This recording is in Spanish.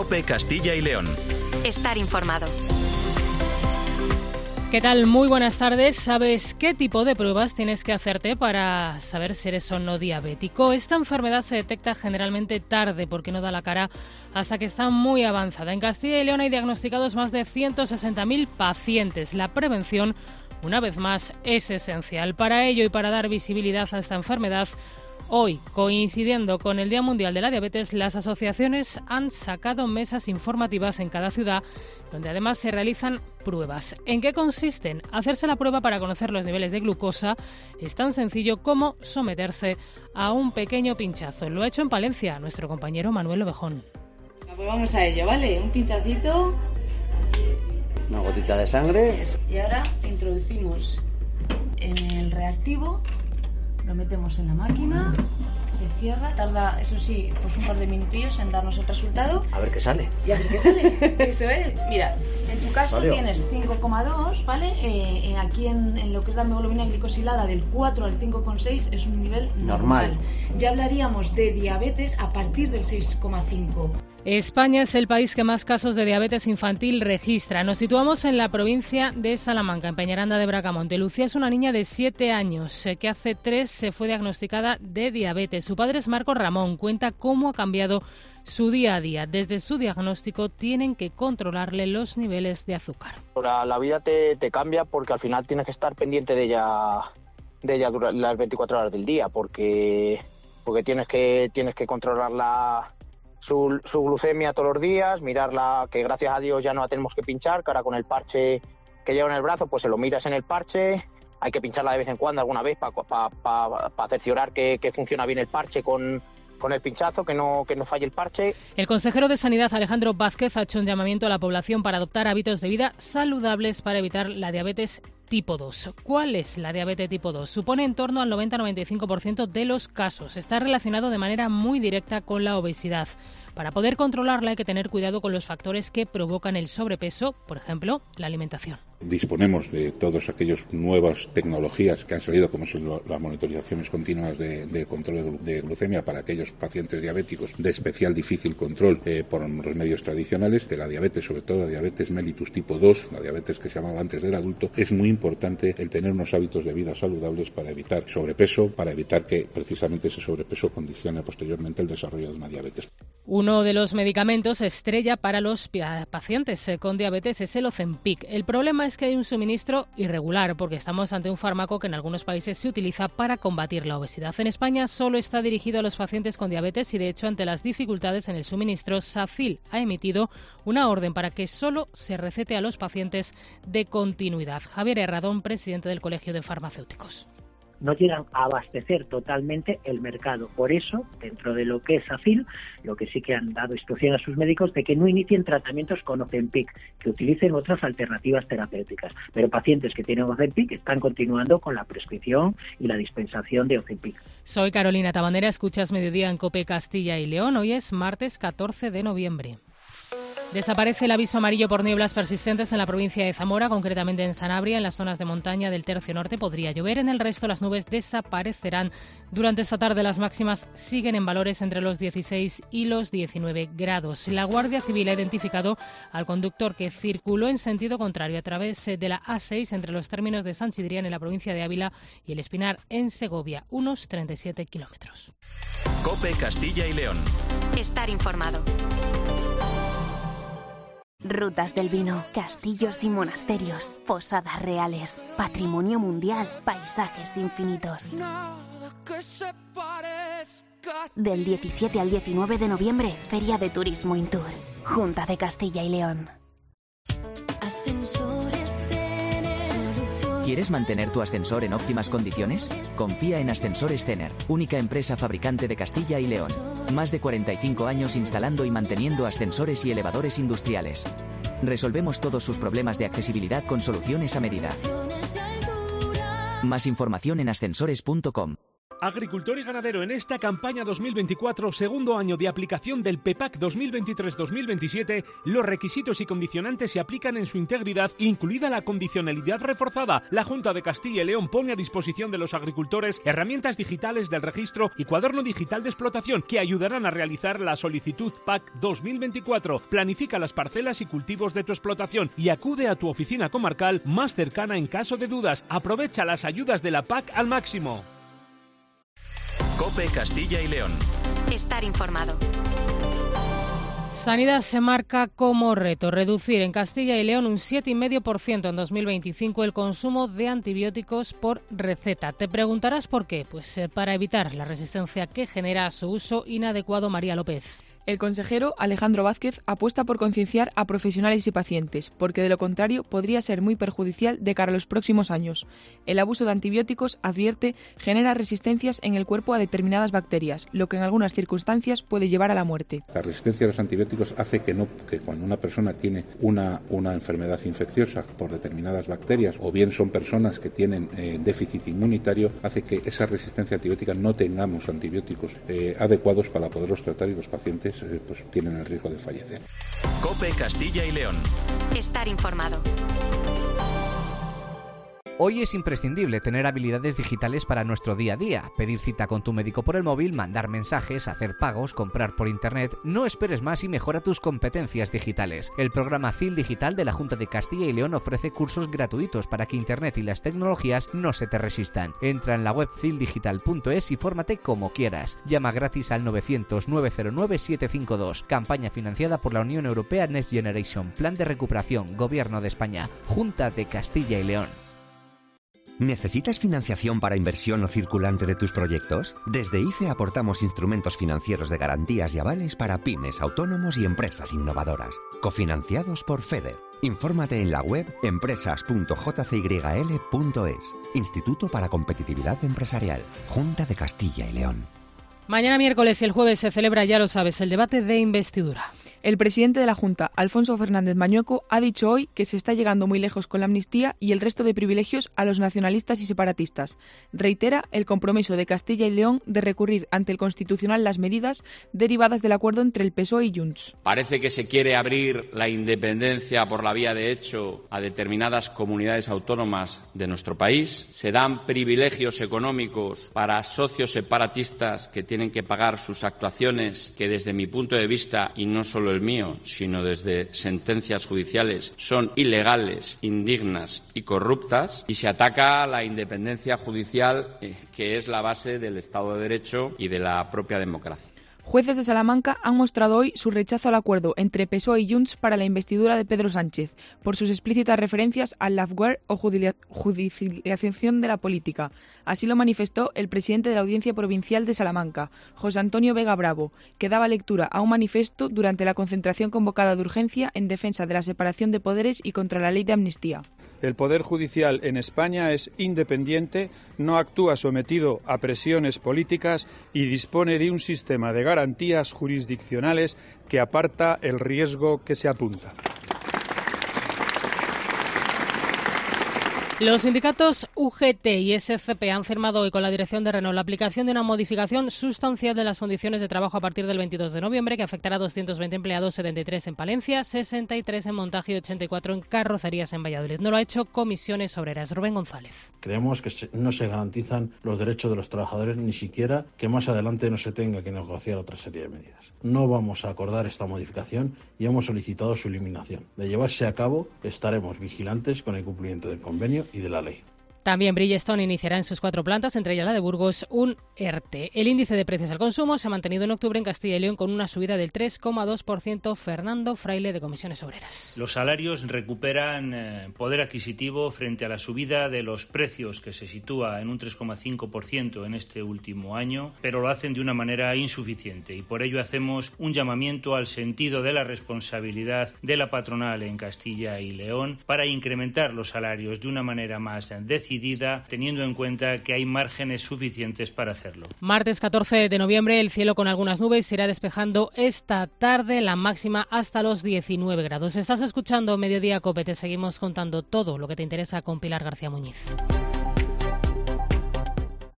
COPE Castilla y León. Estar informado. ¿Qué tal? Muy buenas tardes. ¿Sabes qué tipo de pruebas tienes que hacerte para saber si eres o no diabético? Esta enfermedad se detecta generalmente tarde porque no da la cara hasta que está muy avanzada. En Castilla y León hay diagnosticados más de 160.000 pacientes. La prevención, una vez más, es esencial. Para ello y para dar visibilidad a esta enfermedad, hoy, coincidiendo con el Día Mundial de la Diabetes, las asociaciones han sacado mesas informativas en cada ciudad, donde además se realizan pruebas. ¿En qué consisten? Hacerse la prueba para conocer los niveles de glucosa es tan sencillo como someterse a un pequeño pinchazo. Lo ha hecho en Palencia nuestro compañero Manuel Ovejón. Pues vamos a ello, ¿vale? Un pinchacito. Una gotita de sangre. Eso. Y ahora introducimos en el reactivo. Lo metemos en la máquina, se cierra, tarda, eso sí, pues un par de minutillos en darnos el resultado. A ver qué sale. Y a ver qué sale, eso es. Mira, en tu caso tienes 5,2, ¿vale? Aquí en lo que es la hemoglobina glicosilada del 4 al 5,6 es un nivel normal. Ya hablaríamos de diabetes a partir del 6,5. España es el país que más casos de diabetes infantil registra. Nos situamos en la provincia de Salamanca, en Peñaranda de Bracamonte. Lucía es una niña de 7 años que hace 3 se fue diagnosticada de diabetes. Su padre es Marcos Ramón. Cuenta cómo ha cambiado su día a día. Desde su diagnóstico tienen que controlarle los niveles de azúcar. La vida te cambia porque al final tienes que estar pendiente de ella durante las 24 horas del día porque tienes que controlarla. Su glucemia todos los días, mirarla, que gracias a Dios ya no la tenemos que pinchar, que ahora con el parche que lleva en el brazo, pues se lo miras en el parche, hay que pincharla de vez en cuando, alguna vez, para cerciorar que funciona bien el parche con el pinchazo, que no falle el parche. El consejero de Sanidad, Alejandro Vázquez, ha hecho un llamamiento a la población para adoptar hábitos de vida saludables para evitar la diabetes tipo 2. ¿Cuál es la diabetes tipo 2? Supone en torno al 90-95% de los casos. Está relacionado de manera muy directa con la obesidad. Para poder controlarla hay que tener cuidado con los factores que provocan el sobrepeso, por ejemplo, la alimentación. Disponemos de todas aquellas nuevas tecnologías que han salido, como son las monitorizaciones continuas de control de glucemia para aquellos pacientes diabéticos de especial difícil control por remedios tradicionales. De la diabetes, sobre todo la diabetes mellitus tipo 2, la diabetes que se llamaba antes del adulto, es muy importante el tener unos hábitos de vida saludables para evitar sobrepeso, para evitar que precisamente ese sobrepeso condicione posteriormente el desarrollo de una diabetes. Uno de los medicamentos estrella para los pacientes con diabetes es el Ozempic. El problema es que hay un suministro irregular porque estamos ante un fármaco que en algunos países se utiliza para combatir la obesidad. En España solo está dirigido a los pacientes con diabetes y, de hecho, ante las dificultades en el suministro, SACIL ha emitido una orden para que solo se recete a los pacientes de continuidad. Javier Herradón, presidente del Colegio de Farmacéuticos. No llegan a abastecer totalmente el mercado. Por eso, dentro de lo que es SACIL, lo que sí que han dado instrucción a sus médicos de que no inicien tratamientos con Ozempic, que utilicen otras alternativas terapéuticas. Pero pacientes que tienen Ozempic están continuando con la prescripción y la dispensación de Ozempic. Soy Carolina Tabanera, escuchas Mediodía en COPE Castilla y León. Hoy es martes 14 de noviembre. Desaparece el aviso amarillo por nieblas persistentes en la provincia de Zamora, concretamente en Sanabria. En las zonas de montaña del tercio norte podría llover. En el resto las nubes desaparecerán. Durante esta tarde las máximas siguen en valores entre los 16 y los 19 grados. La Guardia Civil ha identificado al conductor que circuló en sentido contrario a través de la A6 entre los términos de San Sidrián en la provincia de Ávila y el Espinar en Segovia, unos 37 kilómetros. COPE Castilla y León. Estar informado. Rutas del vino, castillos y monasterios, posadas reales, patrimonio mundial, paisajes infinitos. Del 17 al 19 de noviembre, Feria de Turismo Intour, Junta de Castilla y León. ¿Quieres mantener tu ascensor en óptimas condiciones? Confía en Ascensores Cener, única empresa fabricante de Castilla y León. Más de 45 años instalando y manteniendo ascensores y elevadores industriales. Resolvemos todos sus problemas de accesibilidad con soluciones a medida. Más información en ascensores.com. Agricultor y ganadero, en esta campaña 2024, segundo año de aplicación del PEPAC 2023-2027, los requisitos y condicionantes se aplican en su integridad, incluida la condicionalidad reforzada. La Junta de Castilla y León pone a disposición de los agricultores herramientas digitales del registro y cuaderno digital de explotación que ayudarán a realizar la solicitud PAC 2024. Planifica las parcelas y cultivos de tu explotación y acude a tu oficina comarcal más cercana en caso de dudas. Aprovecha las ayudas de la PAC al máximo. COPE Castilla y León. Estar informado. Sanidad se marca como reto reducir en Castilla y León un 7,5% en 2025 el consumo de antibióticos por receta. Te preguntarás por qué. Pues para evitar la resistencia que genera su uso inadecuado. María López. El consejero Alejandro Vázquez apuesta por concienciar a profesionales y pacientes, porque de lo contrario podría ser muy perjudicial de cara a los próximos años. El abuso de antibióticos, advierte, genera resistencias en el cuerpo a determinadas bacterias, lo que en algunas circunstancias puede llevar a la muerte. La resistencia a los antibióticos hace que cuando una persona tiene una enfermedad infecciosa por determinadas bacterias, o bien son personas que tienen déficit inmunitario, hace que esa resistencia antibiótica no tengamos antibióticos adecuados para poderlos tratar y los pacientes pues tienen el riesgo de fallecer. COPE Castilla y León. Estar informado. Hoy es imprescindible tener habilidades digitales para nuestro día a día. Pedir cita con tu médico por el móvil, mandar mensajes, hacer pagos, comprar por internet. No esperes más y mejora tus competencias digitales. El programa CIL Digital de la Junta de Castilla y León ofrece cursos gratuitos para que internet y las tecnologías no se te resistan. Entra en la web cildigital.es y fórmate como quieras. Llama gratis al 900-909-752. Campaña financiada por la Unión Europea Next Generation. Plan de recuperación. Gobierno de España. Junta de Castilla y León. ¿Necesitas financiación para inversión o circulante de tus proyectos? Desde ICE aportamos instrumentos financieros de garantías y avales para pymes, autónomos y empresas innovadoras, cofinanciados por FEDER. Infórmate en la web empresas.jcyl.es. Instituto para Competitividad Empresarial, Junta de Castilla y León. Mañana miércoles y el jueves se celebra, ya lo sabes, el debate de investidura. El presidente de la Junta, Alfonso Fernández Mañueco, ha dicho hoy que se está llegando muy lejos con la amnistía y el resto de privilegios a los nacionalistas y separatistas. Reitera el compromiso de Castilla y León de recurrir ante el Constitucional las medidas derivadas del acuerdo entre el PSOE y Junts. Parece que se quiere abrir la independencia por la vía de hecho a determinadas comunidades autónomas de nuestro país. Se dan privilegios económicos para socios separatistas que tienen que pagar sus actuaciones que desde mi punto de vista, y no solo el mío, sino desde sentencias judiciales, son ilegales, indignas y corruptas, y se ataca a la independencia judicial, que es la base del Estado de Derecho y de la propia democracia. Jueces de Salamanca han mostrado hoy su rechazo al acuerdo entre PSOE y Junts para la investidura de Pedro Sánchez, por sus explícitas referencias al lawfare o judicialización de la política. Así lo manifestó el presidente de la Audiencia Provincial de Salamanca, José Antonio Vega Bravo, que daba lectura a un manifiesto durante la concentración convocada de urgencia en defensa de la separación de poderes y contra la ley de amnistía. El Poder Judicial en España es independiente, no actúa sometido a presiones políticas y dispone de un sistema de garantías jurisdiccionales que aparta el riesgo que se apunta. Los sindicatos UGT y SCP han firmado hoy con la dirección de Renault la aplicación de una modificación sustancial de las condiciones de trabajo a partir del 22 de noviembre que afectará a 220 empleados, 73 en Palencia, 63 en montaje y 84 en carrocerías en Valladolid. No lo ha hecho Comisiones Obreras. Rubén González. Creemos que no se garantizan los derechos de los trabajadores, ni siquiera que más adelante no se tenga que negociar otra serie de medidas. No vamos a acordar esta modificación y hemos solicitado su eliminación. De llevarse a cabo, estaremos vigilantes con el cumplimiento del convenio y de la ley. También Bridgestone iniciará en sus 4 plantas, entre ellas la de Burgos, un ERTE. El índice de precios al consumo se ha mantenido en octubre en Castilla y León con una subida del 3,2%. Fernando Fraile, de Comisiones Obreras. Los salarios recuperan poder adquisitivo frente a la subida de los precios, que se sitúa en un 3,5% en este último año, pero lo hacen de una manera insuficiente y por ello hacemos un llamamiento al sentido de la responsabilidad de la patronal en Castilla y León para incrementar los salarios de una manera más decidida, teniendo en cuenta que hay márgenes suficientes para hacerlo. Martes 14 de noviembre, el cielo con algunas nubes se irá despejando esta tarde, la máxima hasta los 19 grados. Estás escuchando Mediodía COPE, te seguimos contando todo lo que te interesa con Pilar García Muñiz.